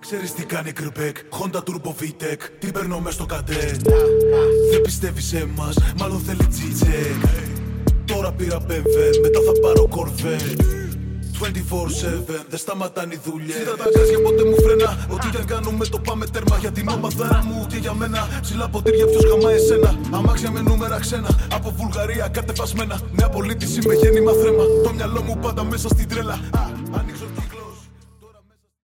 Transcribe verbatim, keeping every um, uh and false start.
Ξέρεις τι κάνει κρυπέκ, Honda Turbo βι-Tech. Τι παίρνω μες στο κατέ. Δεν πιστεύει σε μας, μάλλον θέλει τζιτζεκ. Τώρα πήρα μπι εμ ντάμπλιου, μετά θα πάρω Corvette. είκοσι τέσσερα επτά, δεν σταματάνε οι δουλειές. Ζήτα τα γκάζια ποτέ μου φρένα. Ό,τι και αν κάνουμε το πάμε τέρμα. Για την ομαδάρα μου και για μένα. Ψηλά ποτήρια ποιος χαμάει εσένα. Αμάξια με νούμερα ξένα. Από Βουλγαρία κατεβασμένα. Νέα πολίτηση με γέννημα θρέμα. Το μυαλό μου πάντα μέσα στην τρέλα.